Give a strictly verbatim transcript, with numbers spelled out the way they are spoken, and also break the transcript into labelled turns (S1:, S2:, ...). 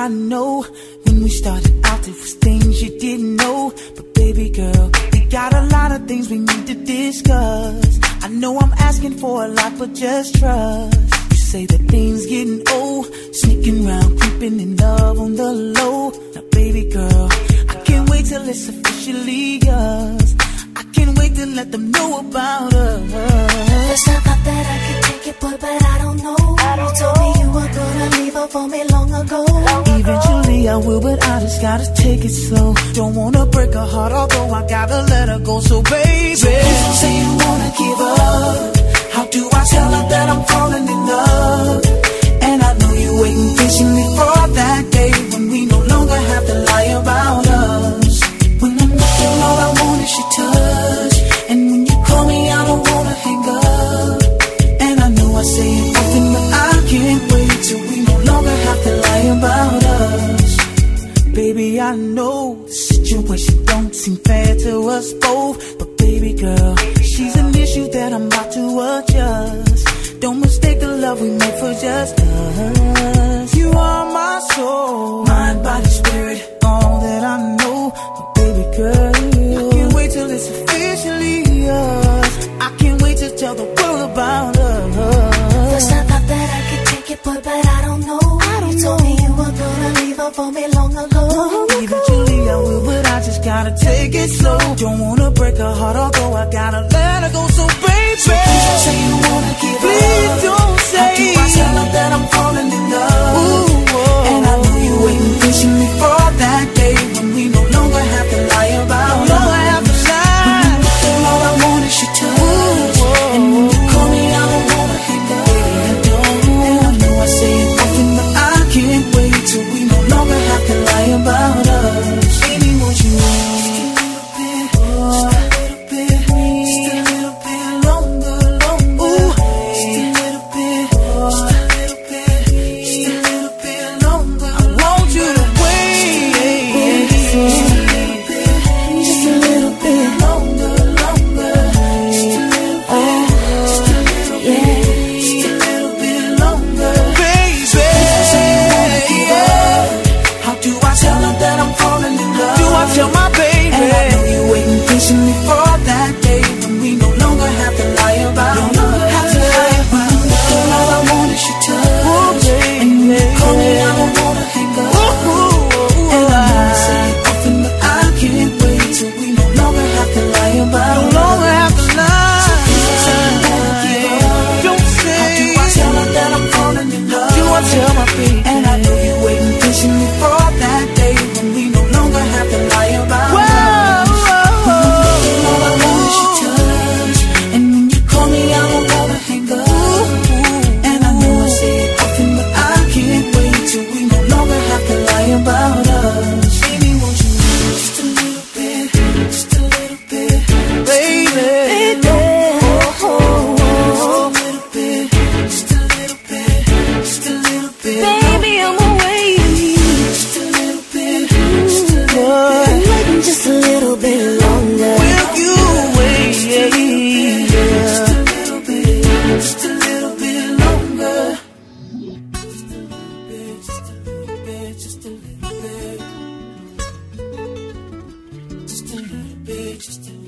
S1: I know when we started out there was things you didn't know. But baby girl, we got a lot of things we need to discuss. I know I'm asking for a lot, but just trust. You say that things getting old, sneaking around, creeping in love on the low. Now baby girl, I can't wait till it's officially yours. I can't wait to let them know about us.
S2: First I thought that I could take it, boy, but I don't know. I don't you told know. me you were gonna leave her for me long ago. Long
S1: Eventually
S2: ago.
S1: I will, but I just gotta take it slow. Don't wanna break her heart, although I gotta let her go. So baby, so please don't say you wanna give up. How do I tell her that I'm falling in love? And I know you're waiting patiently for that day when we no longer have to lie about us. When I'm nothing, all I want is your touch. And when you call me, I don't wanna hang up. And I know I say it often, but I can't wait till we no longer have to lie about us. Baby, I know the situation don't seem fair to us both, but baby girl, she's an issue that I'm about to adjust. Don't mistake the love we made for just us. You are my soul, mind, body, spirit, all that I know. But baby girl, I can't wait till it's officially yours. I can't wait to tell the world about us.
S2: First I thought that I could take it, boy, but I don't know. I don't you told know. me you were gonna leave her for me long ago.
S1: Eventually I will, but I just gotta take it slow. Don't wanna break her heart, although I gotta let her go. So baby, so please don't say you wanna give please up. Don't say. How do I tell her that I'm falling in love? Ooh, oh. And I know you're waiting patiently for that day when we no longer have to lie about no longer have to lie. When all I want is your touch. Ooh, oh. And when you call me, I don't wanna hang up. Baby, I don't. And I know I say it often, but I can't wait till we no longer have to lie about us. Baby, won't you just a little bit, just a little bit, just a little bit longer, longer. Ooh, just a little bit, just a little bit, just a little bit longer. I want you to wait, just a little bit, just a little bit longer, longer. Just a little bit, just a little bit, just a little bit longer, baby. How do I tell her that I'm falling in love? Do I tell my baby? And I know you're waiting patiently for that day when we no longer have to lie about no longer have to lie about love. All I want is your touch. Ooh, and when you call me, I don't wanna hang up. Ooh, ooh, and I know I say it often, but I can't wait till we no longer have to lie about no longer have to lie. So please don't say you wanna give up. Don't say. How do I tell her that I'm falling in love? Do I tell my baby? And I know you're waiting patiently for that day when we no longer have to lie about whoa, love. Whoa, whoa. All I want is your touch. And when you call me, I don't wanna hang up. Ooh, and I know I say it often, but I can't wait till we no longer have to lie about us. Baby, won't you just a little bit, just a little bit, baby, baby. Oh, oh, oh. Just a little bit, just a little bit, just a little bit.
S2: Baby, I'm away.
S1: Just a little bit, just a little bit.
S2: Waiting just a little bit longer.
S1: Will you wait? Just a little bit, just a little bit longer. Just a little bit, just a little bit, just a little bit, just a little bit, just a little bit.